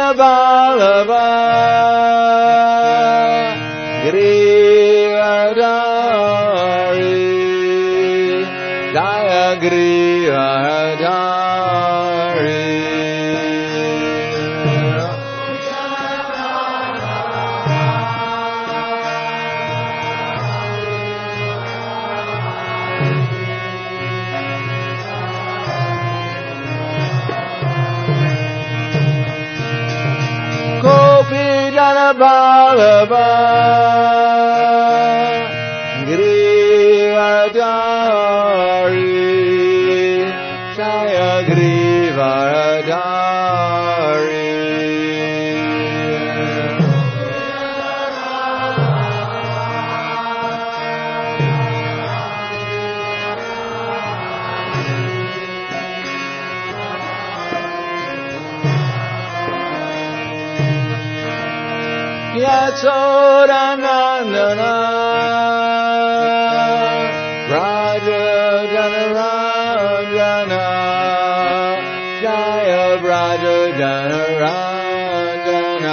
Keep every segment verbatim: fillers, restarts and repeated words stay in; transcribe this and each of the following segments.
Vallabha Giridhari Jaya Giridhari Vallabha Giridhari Jaya Giridhari Yasodanandana Raja Janaranjana Jaya Raja Janaranjana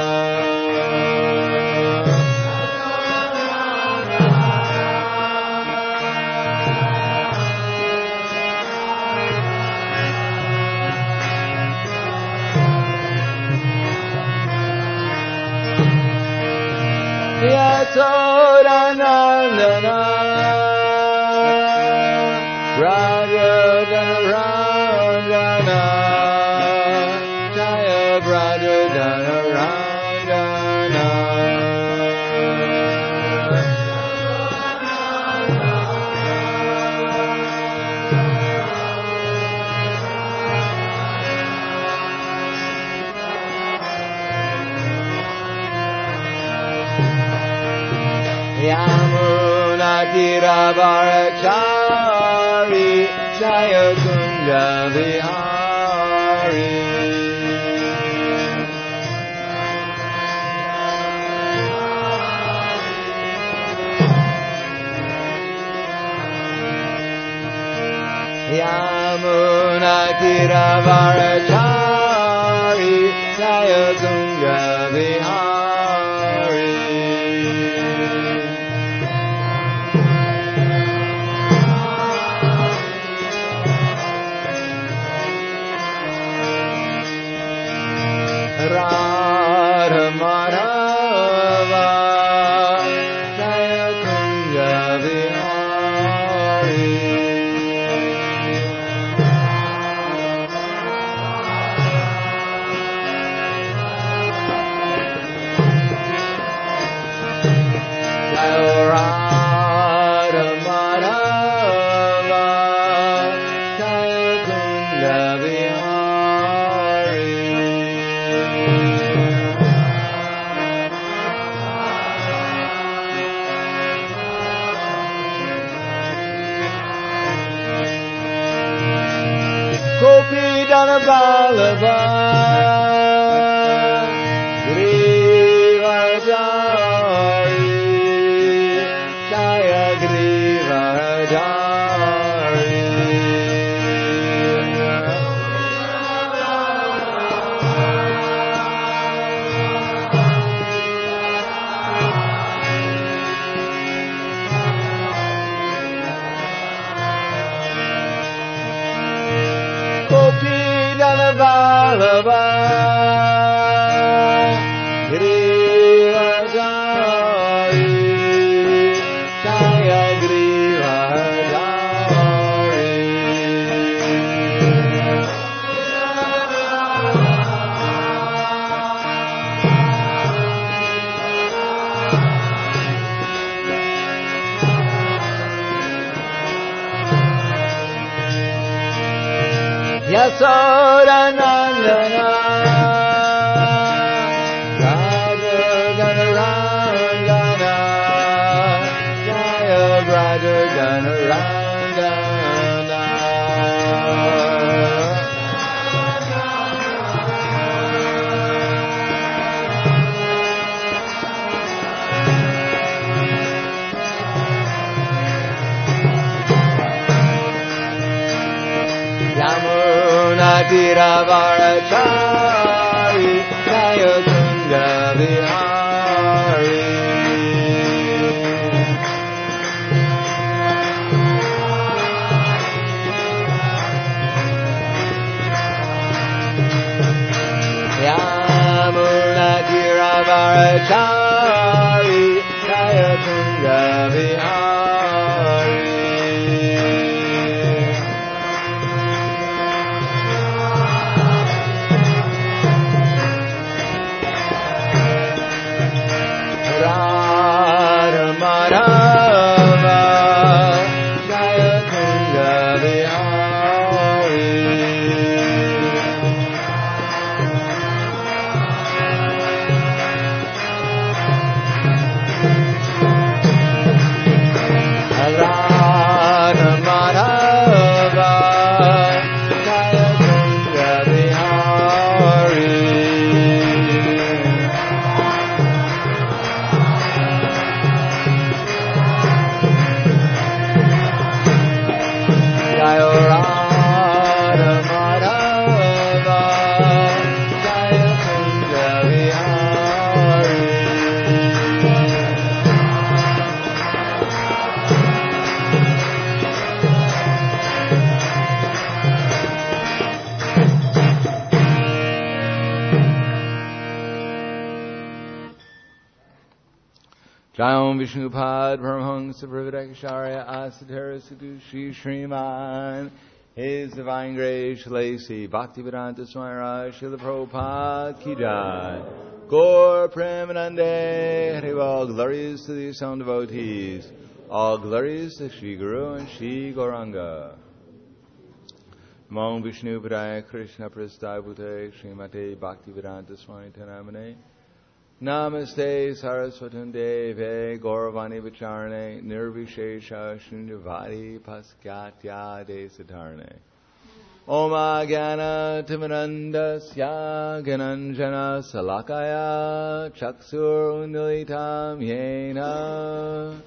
Yasodanandana Raja Janaranjana Jaya Raja Janaranjana Yamuna Giravarachari Jaya Kunja Vihari Yamuna Giravarachari Jaya Kunja Vihari Radha Madhava Jaya Kunja Vihari Jaya Radha Madhava Jaya Kunja Vihari Vallabha Giridhari Jaya Giridhari Vallabha Giridhari Jaya Giridhari Yasodanandana Raja Janaranjana Jaya Raja Janaranjana Yamuna Giravarachari Yamunakiravarachari Jaya Tunga Vihari. Radha Madhava Jaya Tunga Vihari. Radha Madhava Jaya Tunga Vihari. Jaya Radha Madhava Jaya Tunga Vihari. Jayam Vishnupad Paramahansa Pravadakasharya Asatara Sadhu Shri Sriman His Divine Grace Shalasi Bhaktivedanta Swami Raj Srila Prabhupada Ki Jai. Gaur Premanande Harival. Glories to the sound devotees. All glories to Shri Guru and Shri Gauranga. Namo Vishnu Padaya Krishna Prasthaya Bhute Srimate Bhaktivedanta Swami Tanamane. Namaste Saraswatam Deve Gauravani Vicharane Nirvishesha Shunyavadi Paskatya Desatarne Om Agana Timanandasya Gananjana Salakaya Chaksur Undalitam Yena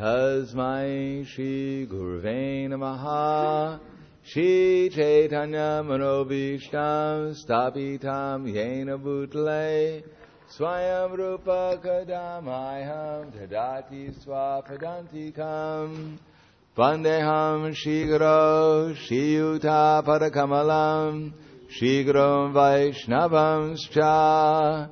Tasmai Shri Gurve Namaha Shri Chaitanya Manobhishtam Stapitam Yena Bhutale Swayam Rupa Kadamayam Tadati Swapadantikam Vandeham Shigro Shiyuta Padakamalam Shigrom Vaishnavam Scha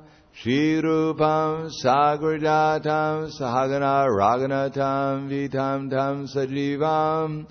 Shirupam Sagrajatam Sahagana Raganatam Vitam Tam Sajivam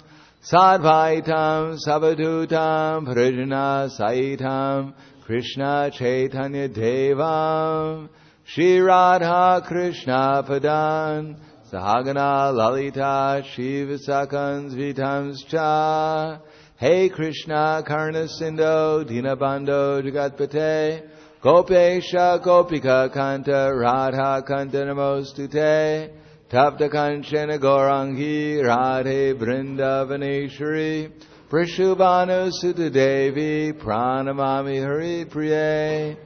Sadvaitam Sabadutam Prajna Saitam Krishna Chaitanya Devam Shri Radha Krishna Padan Sahagana Lalita Shiva Sakans Vitams Cha Hey Krishna Karna Sindho Dinabando Jagatpate Gopesha Gopika Kanta Radha Kanta Namostute Tapta Kanchana Gaurangi Radhe Vrindavaneshwari Prishubhanu Sutta Devi Pranamami Hari Priye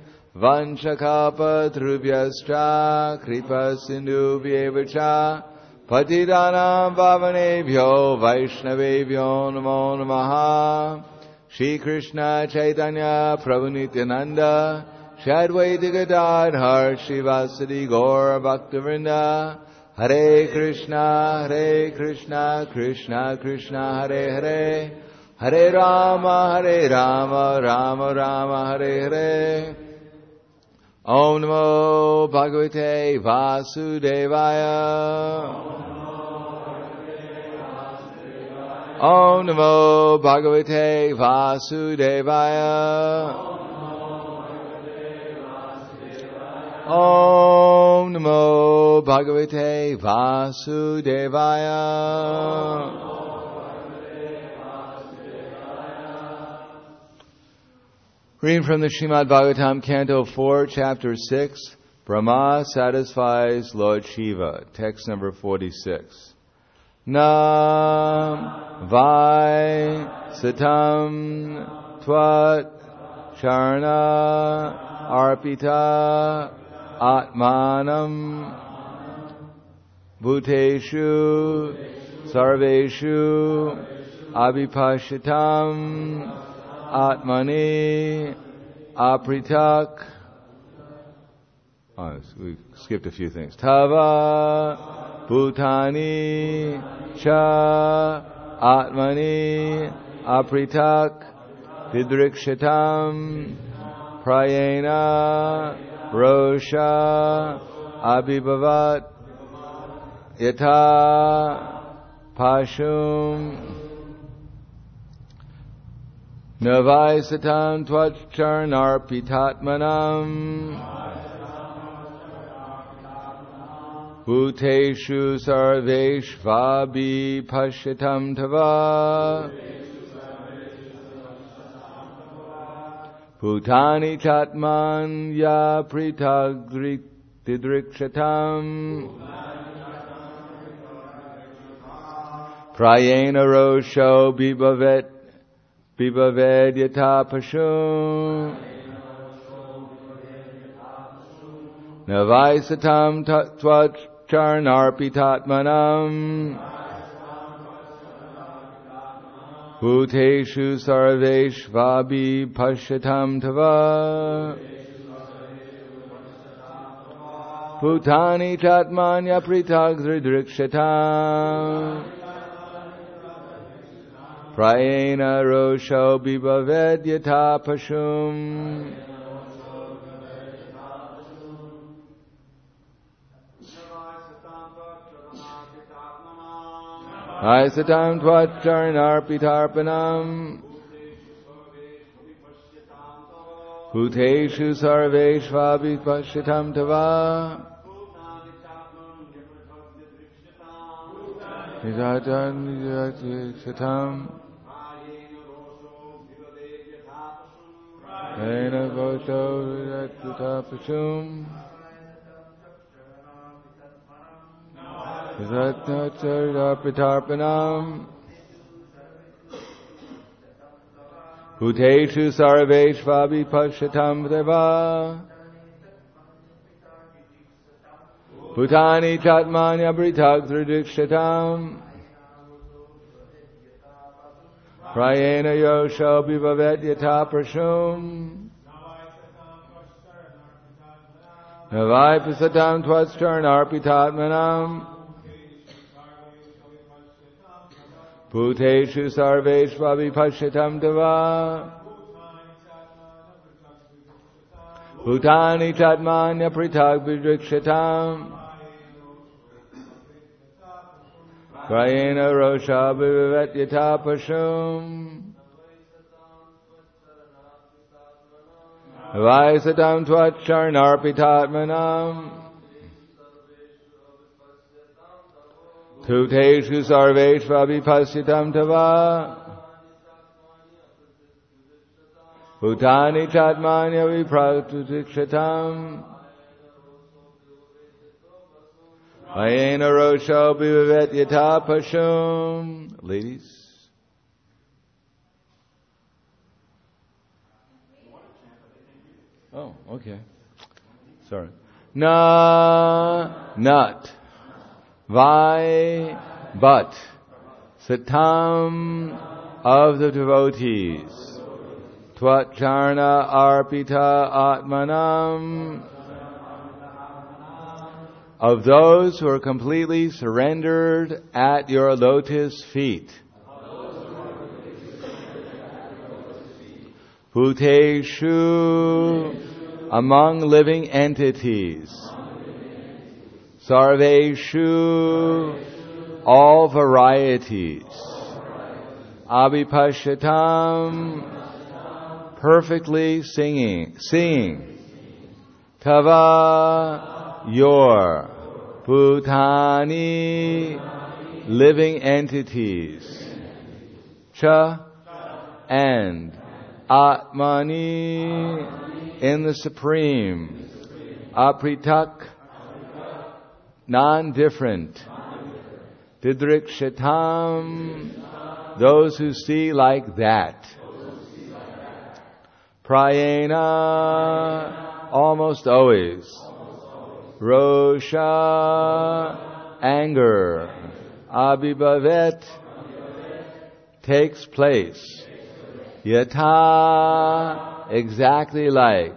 Vanchakapa Drubhyascha Kripa Sindhu Vyevacha Patidanam Vavanebhyo Vaishnavebhyo Namo Namaha Shri Krishna Chaitanya Prabhu Nityananda Shadvaita Gadadhar Shivasadi Gaura Bhaktivinoda Hare Krishna Hare Krishna Krishna Krishna Hare Hare Hare Rama Hare Rama Rama Rama Hare Hare Om Namo Bhagavate Vasudevaya Om Namo Bhagavate Vasudevaya Om Namo Bhagavate Vasudevaya. Reading from the Srimad Bhagavatam, Canto four, Chapter six, Brahma satisfies Lord Shiva, text number forty-six. Nam vai satam twat charna arpita Atmanam Bhuteshu Sarveshu Abhipashitam Atmani Apritak. Oh, we skipped a few things. Tava Bhutani Cha Atmani Apritak Vidrikshatam Prayena Rosha Abhibhavat Yata Pashum Navaisatam Tvacharnarpitatmanam Bhuteshu sarveshvabi pashyatam tava Bhutani chatman ya pritagdrikshatam Prayena rosho bibhavet bibhaved yata pashum Navaisatam tvacharnarpitatmanam Bhuteshu sarveshvabi pashyatam tava Bhutani chatmanya pritagdrikshatam Prayena rosho bibhaved yata pashum Aisatam tvacharnarpitarpanam Bhuteshu sarveshvabi pashyatam tava Nijatam Ena voto yatutapashum Ratnatarpanam Bhuteshu sarveshvabi pashyatam deva Bhutani chatmanya britagdrikshatam Prayena yosho bibhavet yata prashum Navai pasatam tvacharnarpitatmanam Bhuteshu sarveshvabi pashyatam deva Bhutani chatmanya pritagdrikshatam Prayena rosha bibhavet yata pashum Vaisatam tvacharnarpitatmanam Bhuteshu sarveshvabi pashyatam tava Bhutani chatmanya vipragdrikshatam Ayena rosho bibhavet yata pashum. Ladies. Oh, okay. Sorry. Na, not. Vai, but. Satam, of the devotees. Tvacharna arpita atmanam. Of those who are completely surrendered at your lotus feet. Bhuteshu, among living entities. Sarveshu, all varieties. Abhipashyatam, perfectly singing, seeing. Tava, your. Bhutani, living entities. Cha, and. Atmani, in the Supreme. Apritak, non-different. Didrikshatam, those who see like that. Prayena, almost always. Rosha, anger. Abhibhavet, takes place. Yata, exactly like.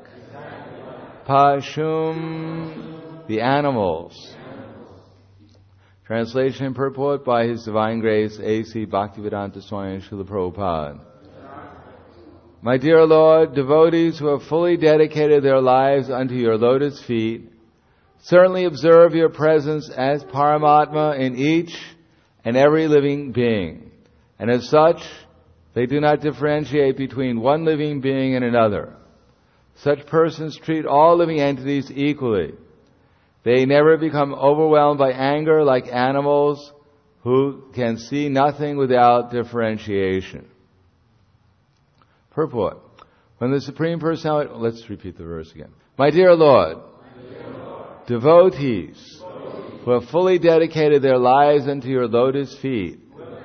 Pashum, the animals. Translation and purport by His Divine Grace A C Bhaktivedanta Swami Srila Prabhupada. My dear Lord, devotees who have fully dedicated their lives unto your lotus feet certainly observe your presence as Paramatma in each and every living being. And as such, they do not differentiate between one living being and another. Such persons treat all living entities equally. They never become overwhelmed by anger like animals who can see nothing without differentiation. Purport. When the Supreme Personality... Let's repeat the verse again. My dear Lord, My dear Lord devotees, devotees who have fully dedicated their lives unto your lotus feet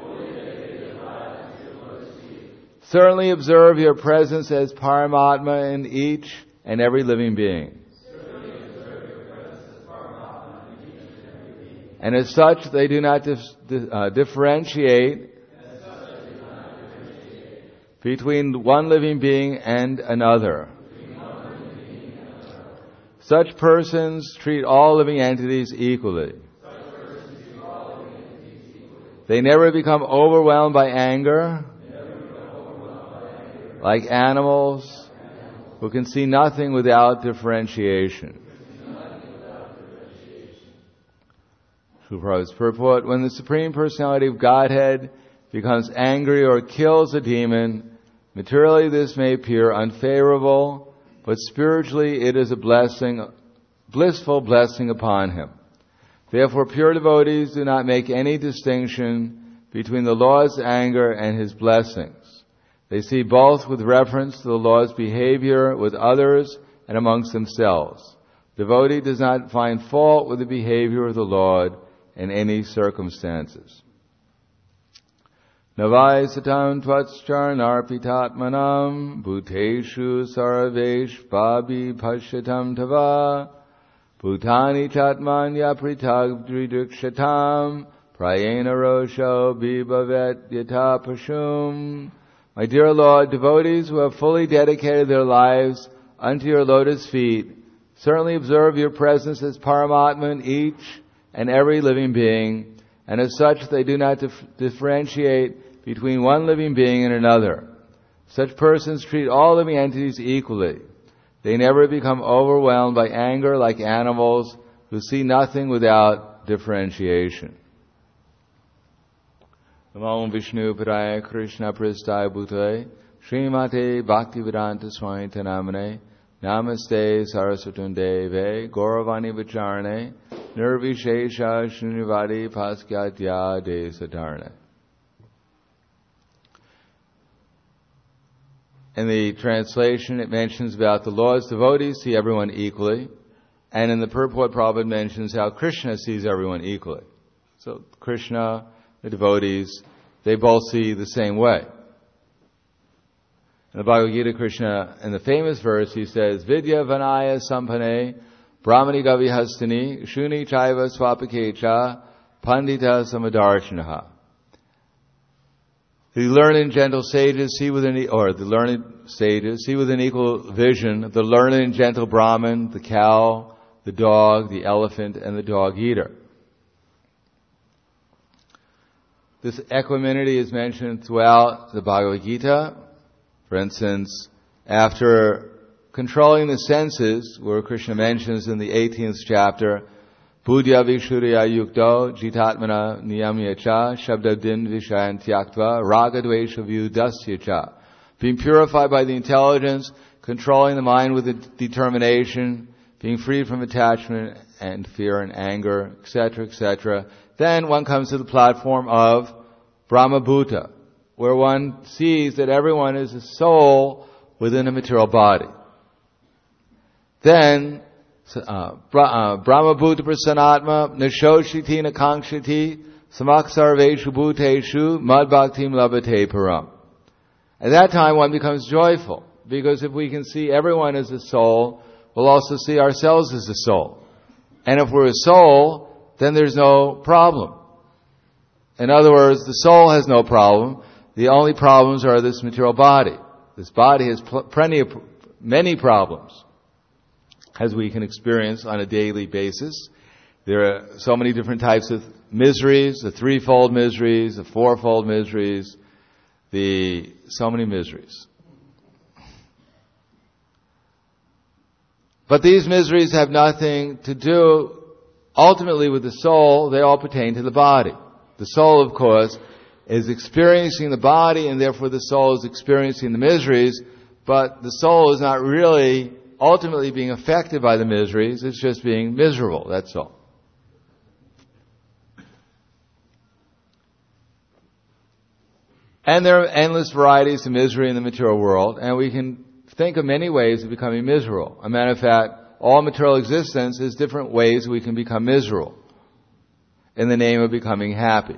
certainly observe your presence as Paramatma in each and every living being. And as such, they do not dif- uh, differentiate between one living being and another. Such persons treat all living entities equally. They never become overwhelmed by anger like animals who can see nothing without differentiation. Prabhupada's purport. When the Supreme Personality of Godhead becomes angry or kills a demon, materially this may appear unfavorable, but spiritually it is a blessing, blissful blessing upon him. Therefore, pure devotees do not make any distinction between the Lord's anger and his blessings. They see both with reference to the Lord's behavior with others and amongst themselves. Devotee does not find fault with the behavior of the Lord in any circumstances. Navai satam tvatscharnarpitatmanam bhuteshu saravesh babi pashatam tava bhutani tatmanya pritagdridukshatam prayena rosho bibhavet yata pashum. My dear Lord, devotees who have fully dedicated their lives unto your lotus feet certainly observe your presence as Paramatma in each and every living being, and as such they do not dif- differentiate between one living being and another. Such persons treat all living entities equally. They never become overwhelmed by anger like animals who see nothing without differentiation. Namo Vishnu Padaya Krishna Pristaya Bhutale Srimate Bhaktivedanta Swami Namane Namaste Saraswati Deve Gauravani Vicharane Nirvishesha Srinivadi Paskatya De Sadarne. In the translation, it mentions about the Lord's devotees see everyone equally, and in the purport, Prabhupada mentions how Krishna sees everyone equally. So Krishna, the devotees, they both see the same way. In the Bhagavad Gita, Krishna, in the famous verse, he says, Vidya Vanaya Sampane Brahmani Gavihastini Shuni Chaiva Swapakecha Pandita Samadarshanaha. The learned and gentle sages see with an, or the learned sages see with an equal vision the learned and gentle Brahmin, the cow, the dog, the elephant, and the dog eater. This equanimity is mentioned throughout the Bhagavad Gita. For instance, after controlling the senses, where Krishna mentions in the eighteenth chapter, Buddhya Vishurya Yukto Jitatmana Niyamya Cha Shabdadin Vishayan Tyaktva Ragadvesha Vyudasya Cha. Being purified by the intelligence, controlling the mind with the determination, being freed from attachment and fear and anger, et cetera, et cetera. Then one comes to the platform of Brahmabhuta, where one sees that everyone is a soul within a material body. Then, uh, Brahmabhuta prasanatma nashoshiti nakangshiti samaksarveshu bhuteshu madbhaktim labhate param. At that time one becomes joyful, because if we can see everyone as a soul, we'll also see ourselves as a soul. And if we're a soul, then there's no problem. In other words, the soul has no problem. The only problems are this material body. This body has pl- plenty of, many problems, as we can experience on a daily basis. There are so many different types of miseries, the threefold miseries, the fourfold miseries, the, so many miseries. But these miseries have nothing to do ultimately with the soul. They all pertain to the body. The soul, of course, is experiencing the body, and therefore the soul is experiencing the miseries, but the soul is not really ultimately being affected by the miseries. It's just being miserable, that's all. And there are endless varieties of misery in the material world, and we can think of many ways of becoming miserable. As a matter of fact, all material existence is different ways we can become miserable in the name of becoming happy.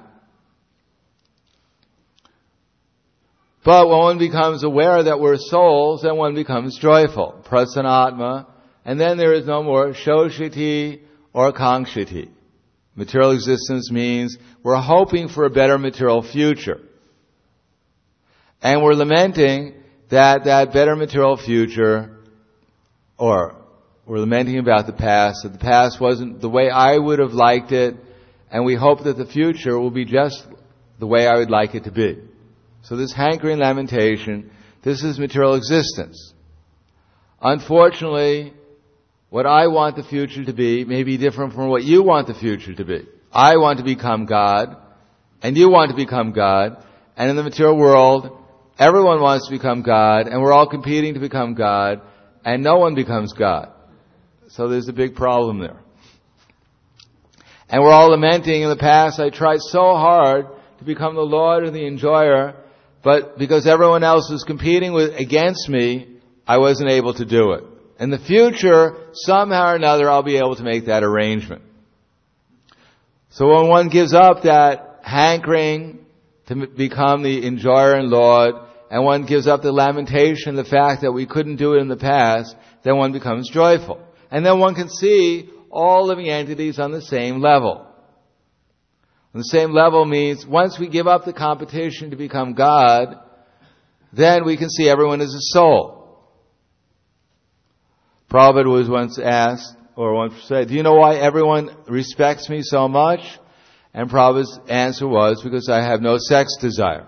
But when one becomes aware that we're souls, then one becomes joyful, prasanatma, and then there is no more shoshiti or kangshiti. Material existence means we're hoping for a better material future. And we're lamenting that that better material future, or we're lamenting about the past, that the past wasn't the way I would have liked it, and we hope that the future will be just the way I would like it to be. So this hankering lamentation, this is material existence. Unfortunately, what I want the future to be may be different from what you want the future to be. I want to become God, and you want to become God, and in the material world, everyone wants to become God, and we're all competing to become God, and no one becomes God. So there's a big problem there. And we're all lamenting, in the past I tried so hard to become the Lord and the enjoyer, but because everyone else was competing with, against me, I wasn't able to do it. In the future, somehow or another, I'll be able to make that arrangement. So when one gives up that hankering to become the enjoyer and Lord, and one gives up the lamentation, the fact that we couldn't do it in the past, then one becomes joyful. And then one can see all living entities on the same level. On the same level means once we give up the competition to become God, then we can see everyone as a soul. Prabhupada was once asked, or once said, do you know why everyone respects me so much? And Prabhupada's answer was, because I have no sex desire.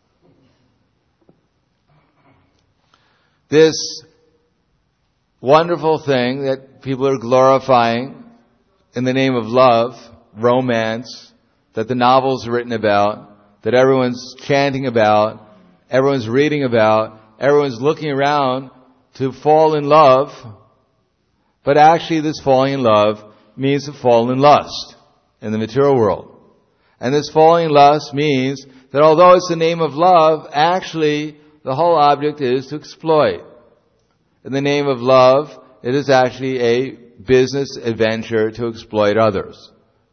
This wonderful thing that people are glorifying in the name of love, romance, that the novels are written about, that everyone's chanting about, everyone's reading about, everyone's looking around to fall in love, but actually this falling in love means to fall in lust in the material world. And this falling in lust means that although it's the name of love, actually the whole object is to exploit. In the name of love, it is actually a business adventure to exploit others.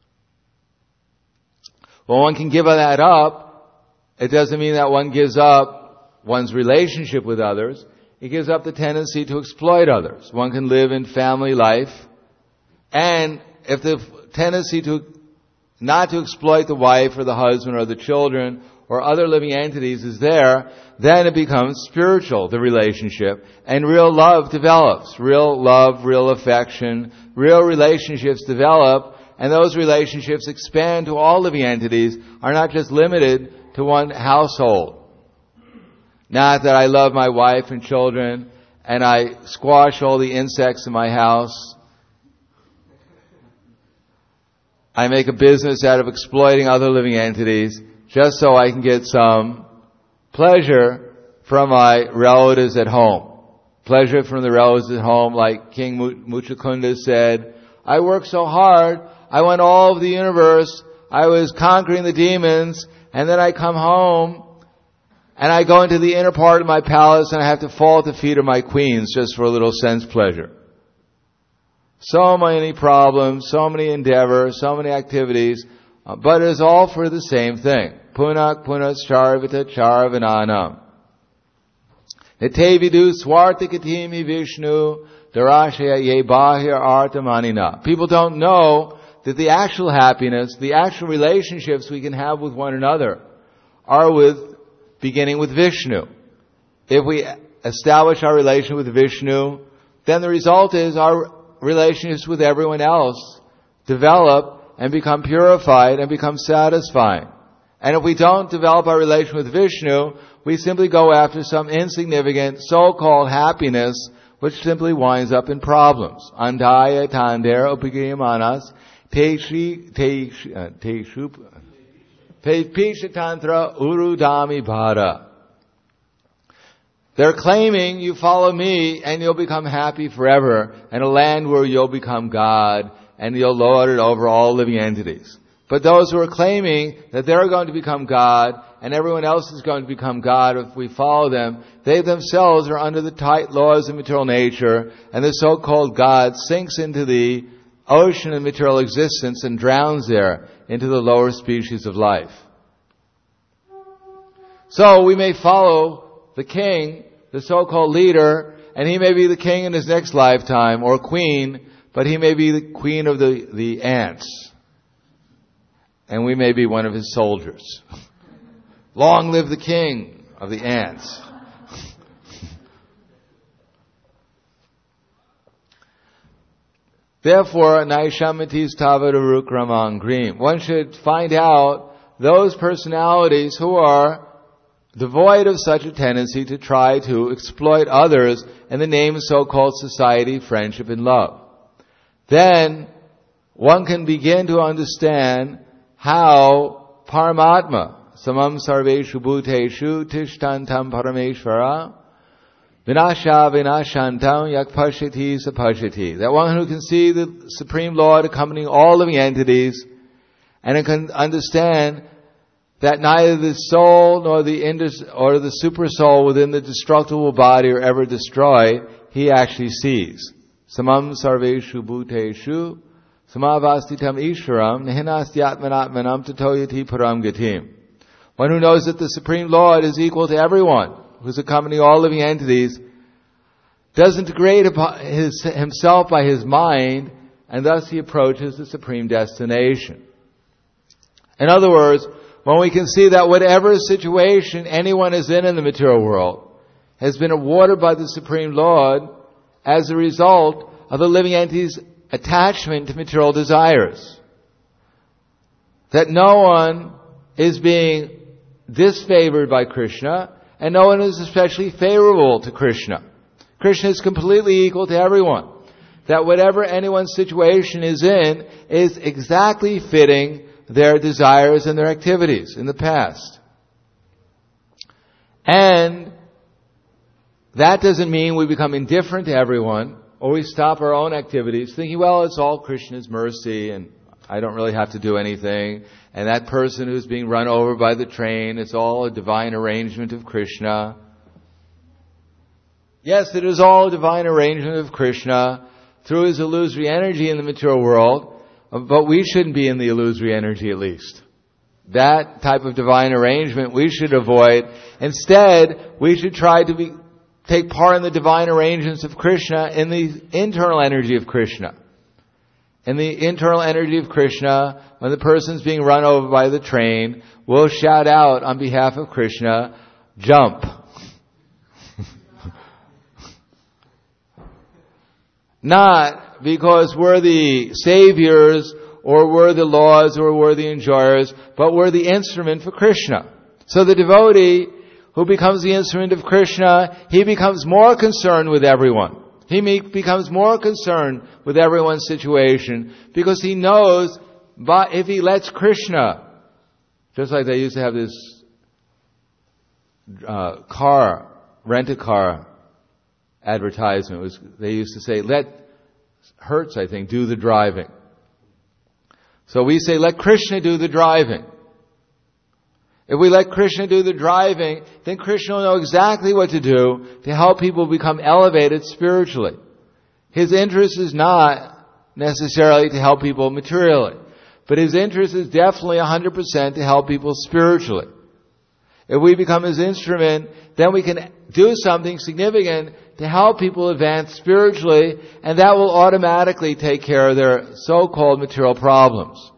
When one can give that up, it doesn't mean that one gives up one's relationship with others. It gives up the tendency to exploit others. One can live in family life, and if the tendency to not to exploit the wife or the husband or the children or other living entities is there, then it becomes spiritual, the relationship, and real love develops. Real love, real affection, real relationships develop, and those relationships expand to all living entities, are not just limited to one household. Not that I love my wife and children, and I squash all the insects in my house. I make a business out of exploiting other living entities, just so I can get some pleasure from my relatives at home. Pleasure from the relatives at home, like King Muchukunda said, I worked so hard, I went all over the universe, I was conquering the demons, and then I come home, and I go into the inner part of my palace, and I have to fall at the feet of my queens just for a little sense pleasure. So many problems, so many endeavors, so many activities, uh, but it is all for the same thing. Punak punas charvita charvananam. Nitevidu swartikatimi vishnu darashaya ye bahir artamanina. People don't know that the actual happiness, the actual relationships we can have with one another are with, beginning with Vishnu. If we establish our relation with Vishnu, then the result is our relationships with everyone else develop and become purified and become satisfying. And if we don't develop our relation with Vishnu, we simply go after some insignificant so-called happiness which simply winds up in problems. Andaya tandera upagiyamanas teshi teshup pishatantra urudami bhara. They're claiming you follow me and you'll become happy forever, and a land where you'll become God and you'll lord it over all living entities. But those who are claiming that they're going to become God and everyone else is going to become God if we follow them, they themselves are under the tight laws of material nature, and the so-called God sinks into the ocean of material existence and drowns there into the lower species of life. So we may follow the king, the so-called leader, and he may be the king in his next lifetime, or queen, but he may be the queen of the, the ants. And we may be one of his soldiers. Long live the king of the ants. Therefore, naishamatis tavadarukramang green. One should find out those personalities who are devoid of such a tendency to try to exploit others in the name of so-called society, friendship, and love. Then one can begin to understand how Paramatma, samam sarveshu bhuteshu tishtantam parameshvara, vinasha vinashantam yak pashati sapashati. That one who can see the Supreme Lord accompanying all living entities, and can understand that neither the soul nor the indus, or the super soul within the destructible body are ever destroyed, he actually sees. Samam sarveshu bhuteshu samavastitam ishvaram nihinastyatmanatmanam tatoyati param gatim. One who knows that the Supreme Lord is equal to everyone, who's accompanying all living entities, doesn't degrade his, himself by his mind, and thus he approaches the supreme destination. In other words, when we can see that whatever situation anyone is in in the material world has been awarded by the Supreme Lord as a result of the living entity's attachment to material desires. That no one is being disfavored by Krishna, and no one is especially favorable to Krishna. Krishna is completely equal to everyone. That whatever anyone's situation is in is exactly fitting their desires and their activities in the past. And that doesn't mean we become indifferent to everyone, or we stop our own activities thinking, well, it's all Krishna's mercy and I don't really have to do anything. And that person who's being run over by the train, it's all a divine arrangement of Krishna. Yes, it is all a divine arrangement of Krishna through his illusory energy in the material world, but we shouldn't be in the illusory energy at least. That type of divine arrangement we should avoid. Instead, we should try to be take part in the divine arrangements of Krishna in the internal energy of Krishna. In the internal energy of Krishna, when the person's being run over by the train, we'll shout out on behalf of Krishna, jump. Not because we're the saviors, or we're the laws, or we're the enjoyers, but we're the instrument for Krishna. So the devotee who becomes the instrument of Krishna, he becomes more concerned with everyone. He becomes more concerned with everyone's situation because he knows, but if he lets Krishna, just like they used to have this uh, car, rent-a-car advertisement. It was, they used to say, let Hertz, I think, do the driving. So we say, let Krishna do the driving. If we let Krishna do the driving, then Krishna will know exactly what to do to help people become elevated spiritually. His interest is not necessarily to help people materially, but his interest is definitely one hundred percent to help people spiritually. If we become his instrument, then we can do something significant to help people advance spiritually, and that will automatically take care of their so-called material problems.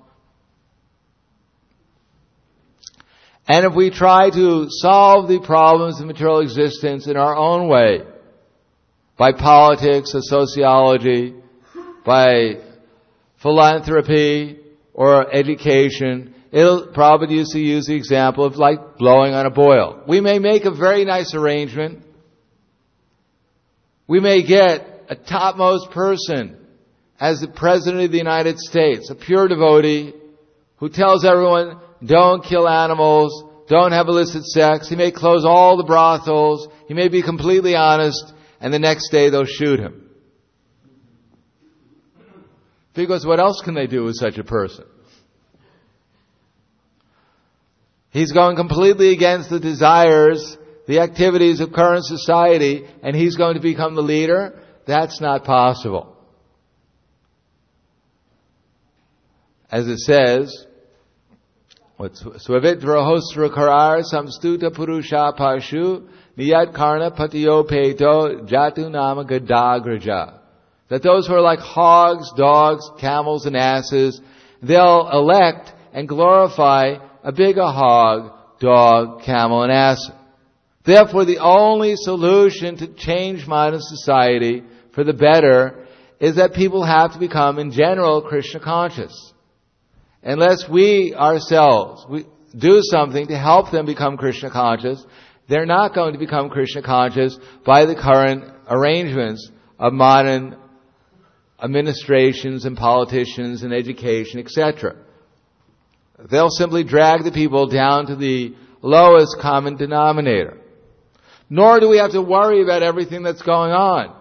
And if we try to solve the problems of material existence in our own way, by politics or sociology, by philanthropy or education, it'll probably used to use the example of like blowing on a boil. We may make a very nice arrangement. We may get a topmost person as the President of the United States, a pure devotee who tells everyone, don't kill animals, don't have illicit sex. He may close all the brothels. He may be completely honest, and the next day they'll shoot him. Because what else can they do with such a person? He's going completely against the desires, the activities of current society, and he's going to become the leader? That's not possible. As it says, Swavitra karar samstuta purusha pashu niyat karna patiyo peto jatu nama gadagraja. That those who are like hogs, dogs, camels, and asses, they'll elect and glorify a bigger hog, dog, camel, and ass. Therefore, the only solution to change modern society for the better is that people have to become, in general, Krishna conscious. Unless we ourselves we do something to help them become Krishna conscious, they're not going to become Krishna conscious by the current arrangements of modern administrations and politicians and education, et cetera. They'll simply drag the people down to the lowest common denominator. Nor do we have to worry about everything that's going on.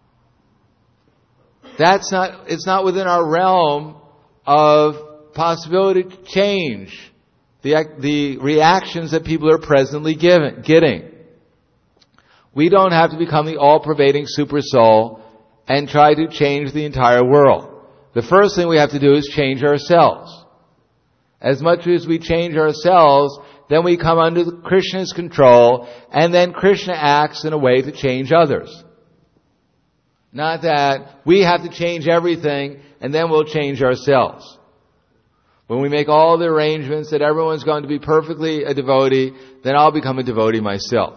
That's not, it's not within our realm of possibility to change the, the reactions that people are presently given, getting. We don't have to become the all-pervading super soul and try to change the entire world. The first thing we have to do is change ourselves. As much as we change ourselves, then we come under Krishna's control, and then Krishna acts in a way to change others. Not that we have to change everything, and then we'll change ourselves. When we make all the arrangements that everyone's going to be perfectly a devotee, then I'll become a devotee myself.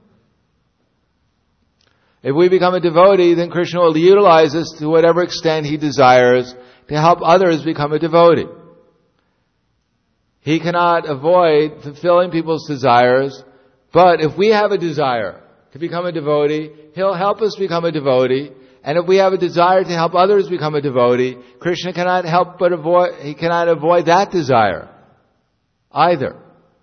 If we become a devotee, then Krishna will utilize us to whatever extent He desires to help others become a devotee. He cannot avoid fulfilling people's desires, but if we have a desire to become a devotee, He'll help us become a devotee. And if we have a desire to help others become a devotee, Krishna cannot help but avoid, He cannot avoid that desire either.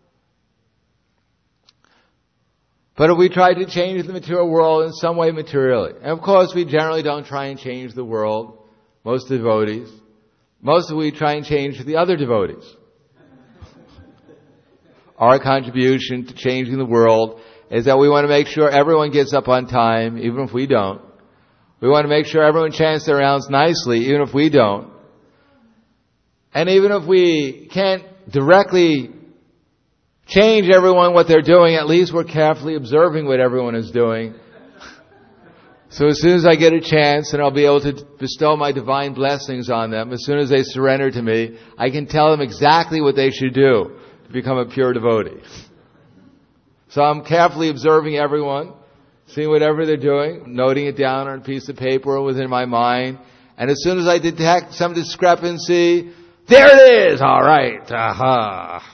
But if we try to change the material world in some way materially, and of course we generally don't try and change the world, most devotees, most of we try and change the other devotees. Our contribution to changing the world is that we want to make sure everyone gets up on time, even if we don't. We want to make sure everyone chants their rounds nicely, even if we don't. And even if we can't directly change everyone what they're doing, at least we're carefully observing what everyone is doing. So as soon as I get a chance and I'll be able to bestow my divine blessings on them, as soon as they surrender to me, I can tell them exactly what they should do to become a pure devotee. So I'm carefully observing everyone, seeing whatever they're doing, noting it down on a piece of paper or within my mind. And as soon as I detect some discrepancy, there it is! All right. Aha.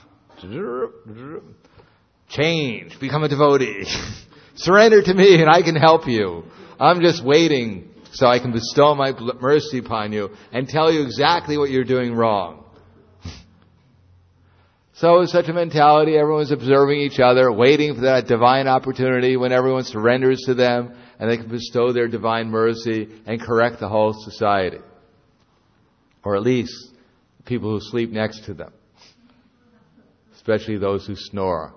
Change. Become a devotee. Surrender to me and I can help you. I'm just waiting so I can bestow my mercy upon you and tell you exactly what you're doing wrong. So with such a mentality, everyone's observing each other, waiting for that divine opportunity when everyone surrenders to them and they can bestow their divine mercy and correct the whole society. Or at least people who sleep next to them. Especially those who snore.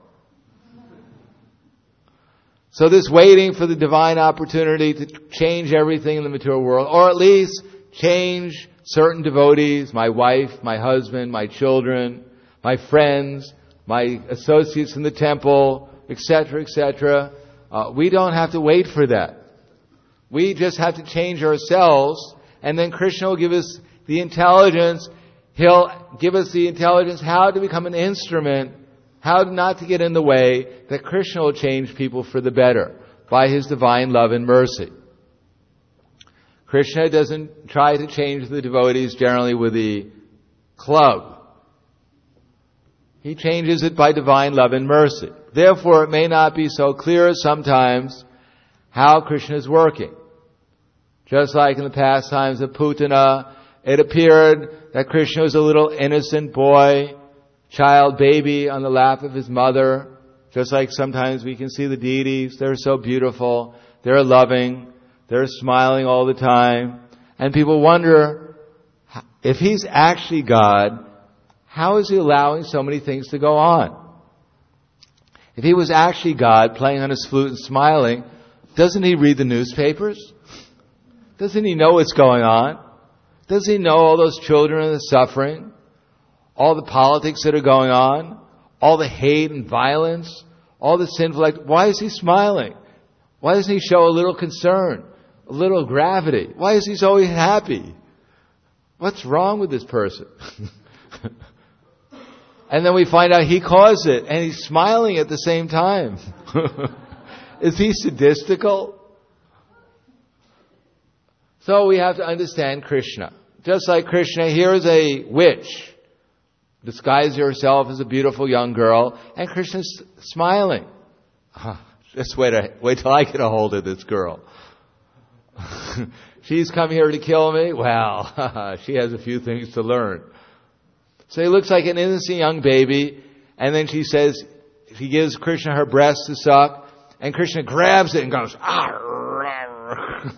So this waiting for the divine opportunity to change everything in the material world, or at least change certain devotees, my wife, my husband, my children, my friends, my associates in the temple, et cetera, et cetera. Uh, we don't have to wait for that. We just have to change ourselves, and then Krishna will give us the intelligence. He'll give us the intelligence how to become an instrument, how not to get in the way, that Krishna will change people for the better by His divine love and mercy. Krishna doesn't try to change the devotees generally with the club. He changes it by divine love and mercy. Therefore, it may not be so clear sometimes how Krishna is working. Just like in the pastimes of Putana, it appeared that Krishna was a little innocent boy, child baby on the lap of his mother. Just like sometimes we can see the deities, they're so beautiful, they're loving, they're smiling all the time. And people wonder, if he's actually God, how is he allowing so many things to go on? If he was actually God, playing on his flute and smiling, doesn't he read the newspapers? Doesn't he know what's going on? Doesn't he know all those children and the suffering? All the politics that are going on? All the hate and violence? All the sinful act? Why is he smiling? Why doesn't he show a little concern? A little gravity? Why is he so happy? What's wrong with this person? And then we find out he caused it, and he's smiling at the same time. Is he sadistical? So we have to understand Krishna. Just like Krishna, here is a witch. Disguise yourself as a beautiful young girl, and Krishna's smiling. Just wait, a, wait till I get a hold of this girl. She's come here to kill me? Well, she has a few things to learn. So he looks like an innocent young baby, and then she says, she gives Krishna her breast to suck, and Krishna grabs it and goes, ah!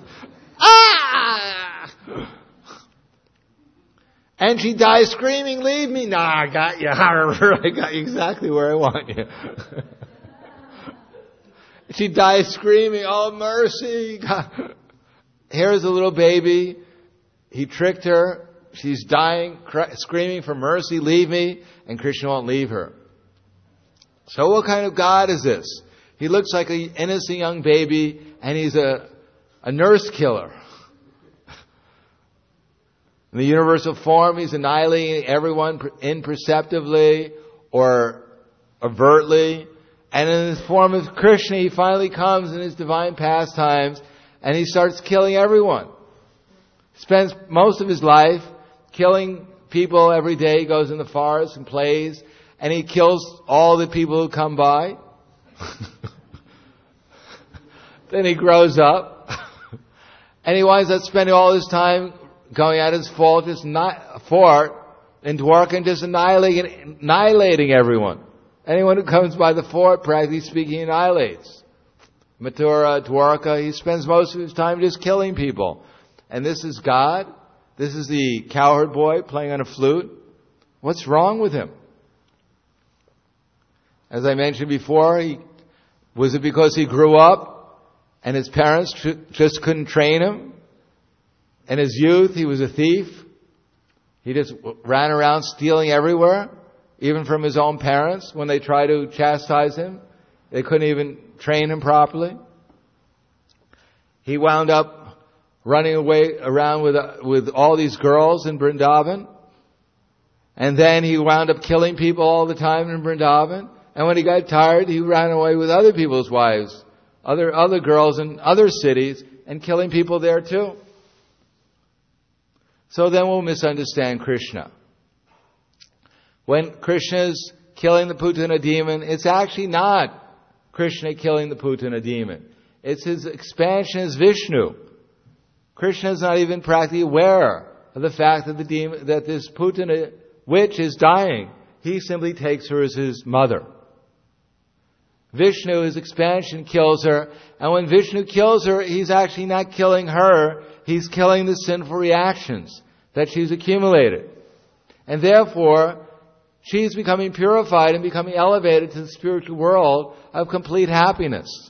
And she dies screaming, leave me. Nah, I got you. I got you exactly where I want you. She dies screaming, oh mercy. Here's a little baby. He tricked her. She's dying, cr- screaming for mercy, leave me. And Krishna won't leave her. So what kind of God is this? He looks like an innocent young baby, and he's a, a nurse killer. In the universal form, he's annihilating everyone imperceptibly or overtly. And in the form of Krishna, he finally comes in his divine pastimes, and he starts killing everyone. Spends most of his life killing people every day. He goes in the forest and plays, and he kills all the people who come by. Then he grows up, and he winds up spending all his time going at his fort, just not, fort in Dwarka and just annihilating, annihilating everyone. Anyone who comes by the fort, practically speaking, he annihilates. Mathura, Dwarka, he spends most of his time just killing people. And this is God? This is the cowherd boy playing on a flute? What's wrong with him? As I mentioned before, he, was it because he grew up and his parents just couldn't train him? In his youth, he was a thief. He just ran around stealing everywhere, even from his own parents. When they tried to chastise him, they couldn't even train him properly. He wound up running away around with uh, with all these girls in Vrindavan. And then he wound up killing people all the time in Vrindavan. And when he got tired, he ran away with other people's wives, other other girls in other cities, and killing people there too. So then we'll misunderstand Krishna. When Krishna's killing the Putana demon, it's actually not Krishna killing the Putana demon. It's his expansion as Vishnu. Krishna is not even practically aware of the fact that the demon, that this Putana witch is dying. He simply takes her as his mother. Vishnu, his expansion, kills her. And when Vishnu kills her, he's actually not killing her. He's killing the sinful reactions that she's accumulated. And therefore, she's becoming purified and becoming elevated to the spiritual world of complete happiness.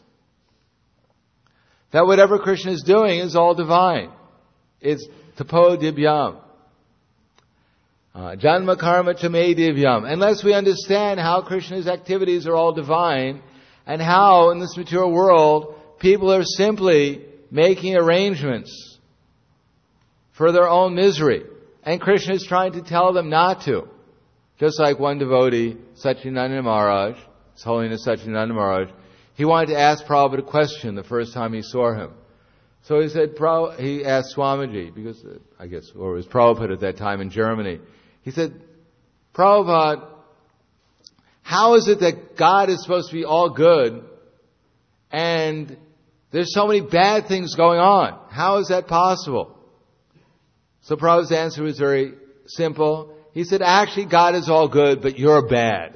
That whatever Krishna is doing is all divine. It's tapo divyam. Uh, Janma karma tame divyam. Unless we understand how Krishna's activities are all divine, and how in this material world people are simply making arrangements for their own misery. And Krishna is trying to tell them not to. Just like one devotee, Satchidananda Maharaj, His Holiness Satchidananda Maharaj, he wanted to ask Prabhupada a question the first time he saw him. So he said, he asked Swamiji, because I guess, or it was Prabhupada at that time in Germany. He said, Prabhupada, how is it that God is supposed to be all good and There's so many bad things going on. How is that possible? So Prabhupada's answer was very simple. He said, actually God is all good, but you're bad.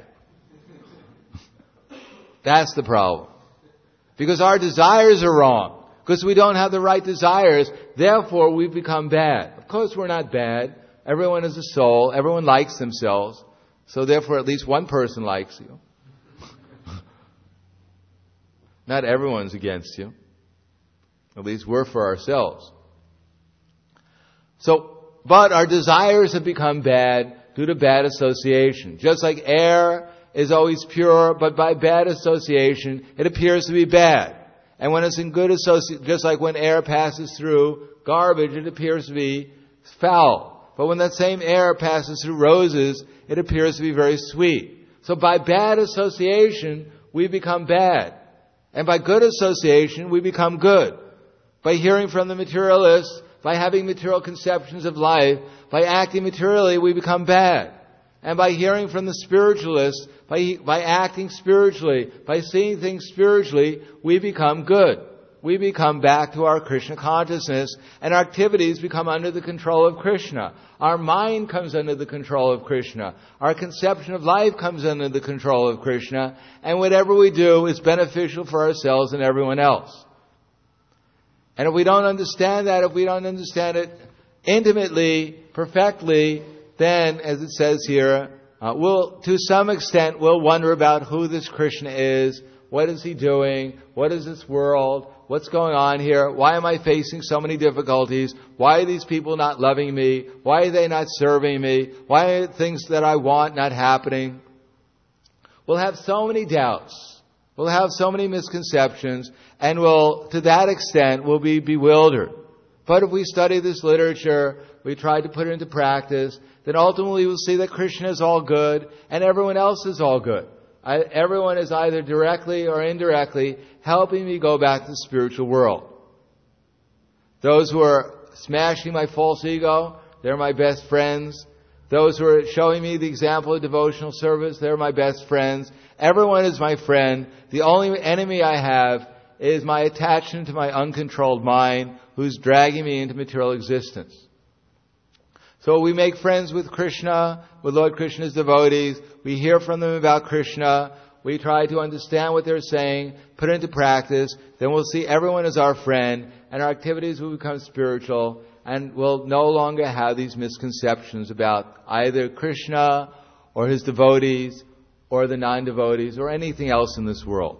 That's the problem. Because our desires are wrong. Because we don't have the right desires, therefore we become bad. Of course we're not bad. Everyone is a soul. Everyone likes themselves. So therefore at least one person likes you. Not everyone's against you. At least we're for ourselves. So, but our desires have become bad due to bad association. Just like air is always pure, but by bad association, it appears to be bad. And when it's in good association, just like when air passes through garbage, it appears to be foul. But when that same air passes through roses, it appears to be very sweet. So by bad association, we become bad. And by good association, we become good. By hearing from the materialists, by having material conceptions of life, by acting materially, we become bad. And by hearing from the spiritualists, by, by acting spiritually, by seeing things spiritually, we become good. We become back to our Krishna consciousness, and our activities become under the control of Krishna. Our mind comes under the control of Krishna. Our conception of life comes under the control of Krishna, and whatever we do is beneficial for ourselves and everyone else. And if we don't understand that, if we don't understand it intimately, perfectly, then, as it says here, uh, we'll, to some extent, we'll wonder about who this Krishna is, what is he doing, what is this world, what's going on here, why am I facing so many difficulties, why are these people not loving me, why are they not serving me, why are things that I want not happening? We'll have so many doubts, we'll have so many misconceptions, and we'll, to that extent, we'll be bewildered. But if we study this literature, we try to put it into practice, then ultimately we'll see that Krishna is all good and everyone else is all good. I, everyone is either directly or indirectly helping me go back to the spiritual world. Those who are smashing my false ego, they're my best friends. Those who are showing me the example of devotional service, they're my best friends. Everyone is my friend. The only enemy I have is my attachment to my uncontrolled mind, who's dragging me into material existence. So we make friends with Krishna, with Lord Krishna's devotees. We hear from them about Krishna. We try to understand what they're saying, put it into practice. Then we'll see everyone as our friend, and our activities will become spiritual, and we'll no longer have these misconceptions about either Krishna or his devotees or the non-devotees or anything else in this world.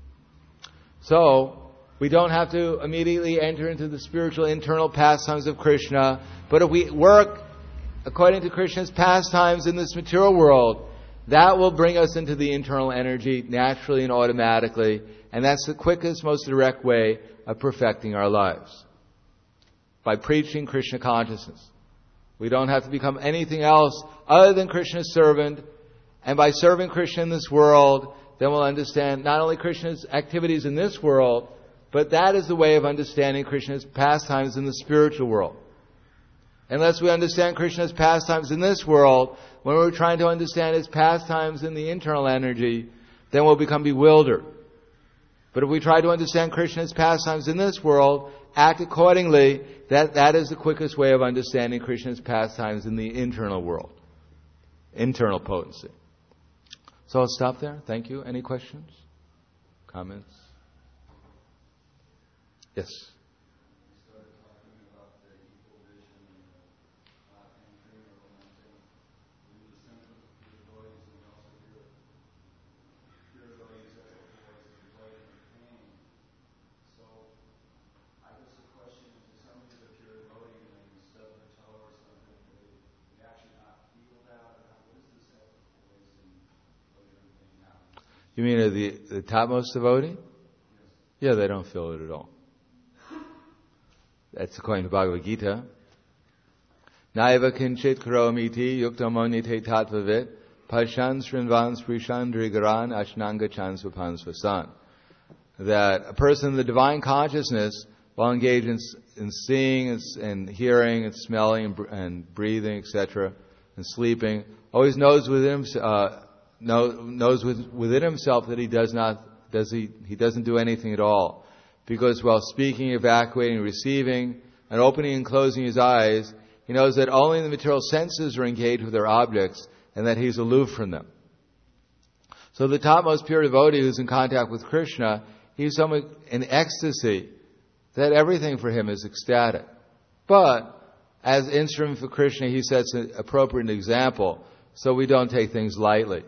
So, we don't have to immediately enter into the spiritual internal pastimes of Krishna, but if we work according to Krishna's pastimes in this material world, that will bring us into the internal energy naturally and automatically, and that's the quickest, most direct way of perfecting our lives. By preaching Krishna consciousness. We don't have to become anything else other than Krishna's servant, and by serving Krishna in this world, then we'll understand not only Krishna's activities in this world, but that is the way of understanding Krishna's pastimes in the spiritual world. Unless we understand Krishna's pastimes in this world, when we're trying to understand his pastimes in the internal energy, then we'll become bewildered. But if we try to understand Krishna's pastimes in this world, act accordingly, that, that is the quickest way of understanding Krishna's pastimes in the internal world. Internal potency. So I'll stop there. Thank you. Any questions? Comments? Yes. You mean the, the topmost devotee? Yeah, they don't feel it at all. That's according to Bhagavad Gita. Naiva kinchit karomiti yuktamonyate tatvavit pashan srinvan sprishandrigaran ashnanga chansvapan svasan. That a person in the divine consciousness, while engaged in, in seeing and, and hearing and smelling and, and breathing, et cetera, and sleeping, always knows within himself, uh, Know, knows with, within himself that he does not, does he, he doesn't do anything at all. because while speaking, evacuating, receiving, and opening and closing his eyes, he knows that only the material senses are engaged with their objects and that he's aloof from them. So the topmost pure devotee who's in contact with Krishna, he's somewhat in ecstasy that everything for him is ecstatic. But as instrument for Krishna, he sets an appropriate example so we don't take things lightly.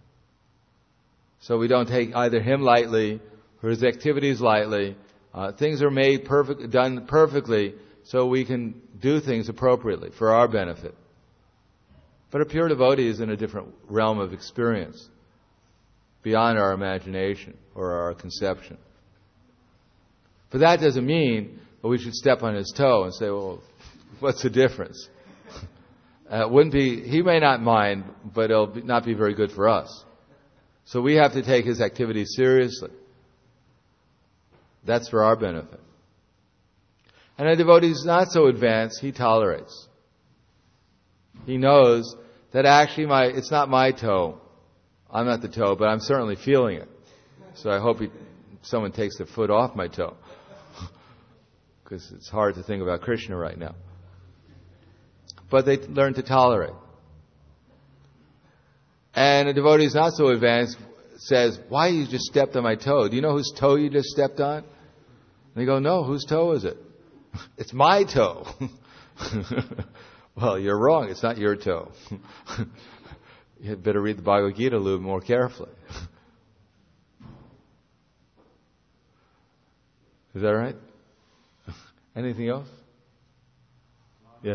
So we don't take either him lightly or his activities lightly. Uh, things are made perfect, done perfectly so we can do things appropriately for our benefit. But a pure devotee is in a different realm of experience, beyond our imagination or our conception. But that doesn't mean that we should step on his toe and say, well, what's the difference? Uh, it wouldn't be, he may not mind, but it'll be, not be very good for us. So we have to take his activities seriously. That's for our benefit. And a devotee who's not so advanced, he tolerates. He knows that actually my it's not my toe. I'm not the toe, but I'm certainly feeling it. So I hope he, someone takes their foot off my toe. Because it's hard to think about Krishna right now. But they learn to tolerate. And a devotee who's not so advanced says, why you just stepped on my toe? Do you know whose toe you just stepped on? And they go, no, whose toe is it? It's my toe. Well, you're wrong. It's not your toe. You had better read the Bhagavad Gita a little more carefully. Is that right? Anything else? Yes.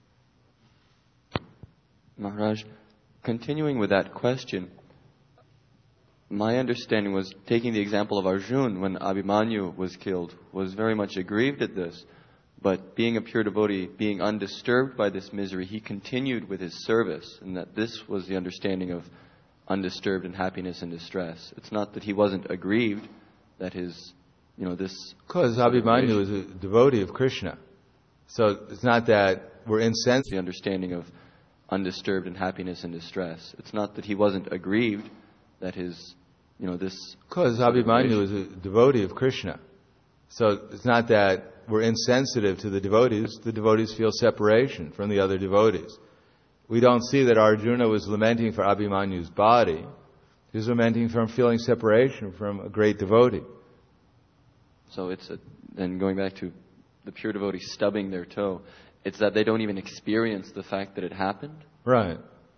Maharaj, continuing with that question, my understanding was, taking the example of Arjuna when Abhimanyu was killed, was very much aggrieved at this. But being a pure devotee, being undisturbed by this misery, he continued with his service, and that this was the understanding of undisturbed and happiness and distress. It's not that he wasn't aggrieved, that his, you know, this... Because Abhimanyu is a devotee of Krishna. So it's not that we're insensitive. The understanding of undisturbed and happiness and distress. It's not that he wasn't aggrieved, that his, you know, this... Because Abhimanyu is a devotee of Krishna. So it's not that we're insensitive to the devotees. The devotees feel separation from the other devotees. We don't see that Arjuna was lamenting for Abhimanyu's body. He was lamenting from feeling separation from a great devotee. So it's a, then going back to the pure devotee stubbing their toe, it's that they don't even experience the fact that it happened? Right.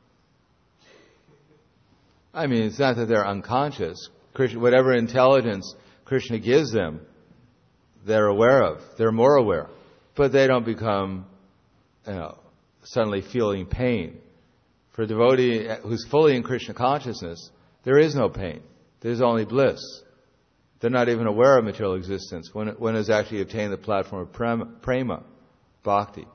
I mean, it's not that they're unconscious. Krishna, whatever intelligence Krishna gives them, they're aware of. They're more aware. But they don't become, you know, suddenly feeling pain. For a devotee who's fully in Krishna consciousness, there is no pain. There's only bliss. They're not even aware of material existence. When one has actually obtained the platform of prema, prema, bhakti.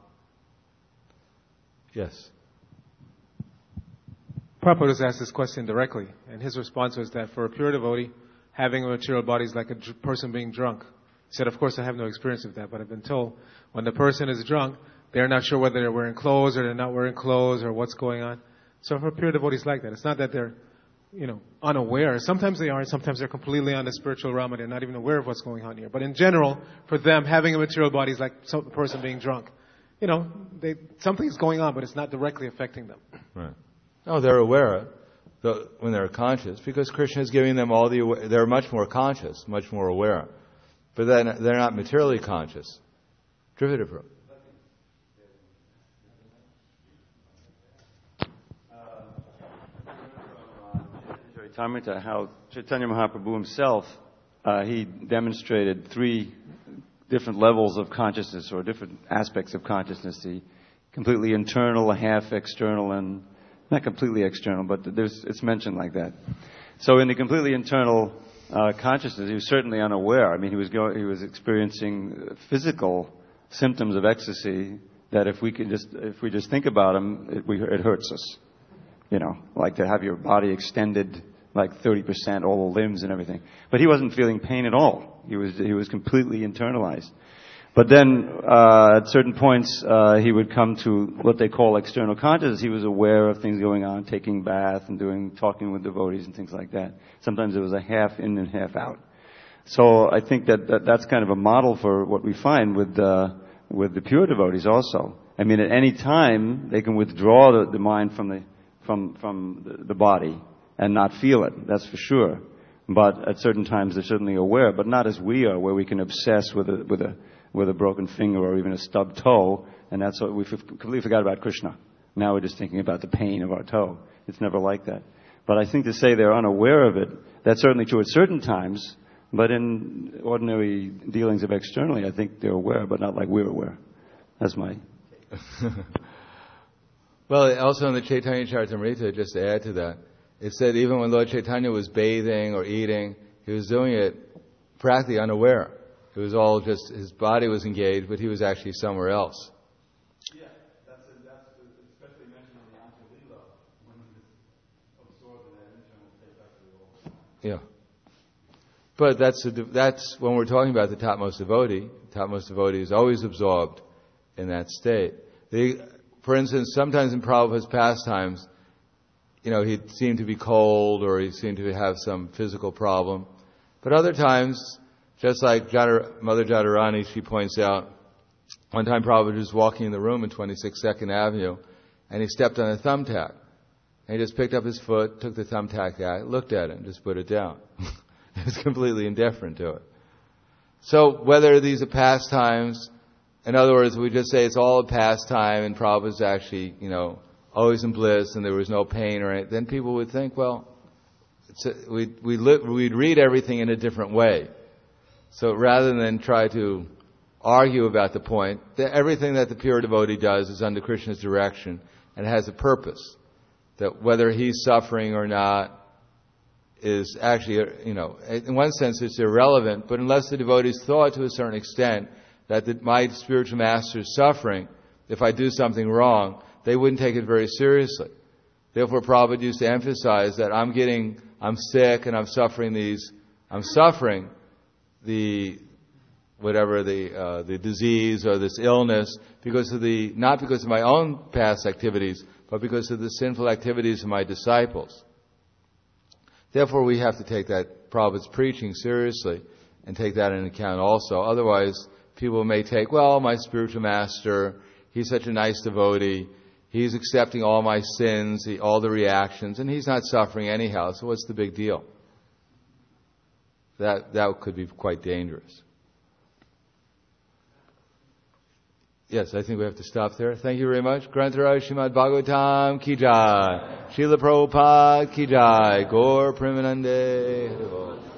Yes? Prabhupada was asked this question directly, and his response was that for a pure devotee, having a material body is like a dr- person being drunk. He said, of course, I have no experience of that, but I've been told when the person is drunk, they're not sure whether they're wearing clothes or they're not wearing clothes or what's going on. So for pure devotees like that, it's not that they're, you know, unaware. Sometimes they are, and sometimes they're completely on the spiritual realm and they're not even aware of what's going on here. But in general, for them, having a material body is like some person being drunk. You know, they, something's going on, but it's not directly affecting them. Right. Oh, they're aware the, when they're conscious, because Krishna is giving them all the, they're much more conscious, much more aware. But then they're not materially conscious. Trivita. Charitamrita, how Chaitanya Mahaprabhu himself, uh, he demonstrated three different levels of consciousness or different aspects of consciousness. The completely internal, a half external, and not completely external, but there's, it's mentioned like that. So in the completely internal uh, consciousness, he was certainly unaware. I mean, he was go- he was experiencing physical symptoms of ecstasy that if we could just if we just think about them, it, we, it hurts us. You know, like to have your body extended like thirty percent, all the limbs and everything. But he wasn't feeling pain at all. He was he was completely internalized. But then, uh, at certain points, uh, he would come to what they call external consciousness. He was aware of things going on, taking bath and doing, talking with devotees and things like that. Sometimes it was a half in and half out. So I think that, that that's kind of a model for what we find with uh, with the pure devotees also. I mean, at any time they can withdraw the, the mind from the from from the, the body and not feel it. That's for sure. But at certain times they're certainly aware, but not as we are, where we can obsess with a with a with a broken finger or even a stubbed toe, and that's what we completely forgot about Krishna. Now we're just thinking about the pain of our toe. It's never like that. But I think to say they're unaware of it, that's certainly true at certain times. But in ordinary dealings of externally, I think they're aware, but not like we're aware. That's my... Well, also in the Chaitanya Charitamrita, just to add to that, it said even when Lord Chaitanya was bathing or eating, he was doing it practically unaware. It was all just, his body was engaged, but he was actually somewhere else. Yeah, that's, a, that's especially mentioned on the Antya Lila, when he was absorbed in that internal state after the whole. Yeah. But that's a, that's when we're talking about the topmost devotee. The topmost devotee is always absorbed in that state. The, for instance, sometimes in Prabhupada's pastimes, you know, he seemed to be cold or he seemed to have some physical problem. But other times, just like Jadar, Mother Jadharani, she points out, one time Prabhupada was walking in the room in twenty-six Second Avenue, and he stepped on a thumbtack. And he just picked up his foot, took the thumbtack out, looked at it, and just put it down. He was completely indifferent to it. So whether these are pastimes, in other words, we just say it's all a pastime and Prabhupada's actually, you know, always in bliss and there was no pain or anything, then people would think, well, it's a, we'd, we'd, li- we'd read everything in a different way. So rather than try to argue about the point, that everything that the pure devotee does is under Krishna's direction and has a purpose. That whether he's suffering or not is actually, you know, in one sense it's irrelevant, but unless the devotees thought to a certain extent that the, my spiritual master is suffering, if I do something wrong, they wouldn't take it very seriously. Therefore, Prabhupada used to emphasize that I'm getting, I'm sick and I'm suffering these, I'm suffering the, whatever the, uh, the disease or this illness because of the, not because of my own past activities, but because of the sinful activities of my disciples. Therefore, we have to take that Prabhupada's preaching seriously and take that into account also. Otherwise, people may take, well, my spiritual master, he's such a nice devotee, he's accepting all my sins, all the reactions, and he's not suffering anyhow, so what's the big deal? That that could be quite dangerous. Yes, I think we have to stop there. Thank you very much. Grantaraj Srimad Bhagavatam Ki Jai. Srila Prabhupada Ki Jai. Gaur Premanande.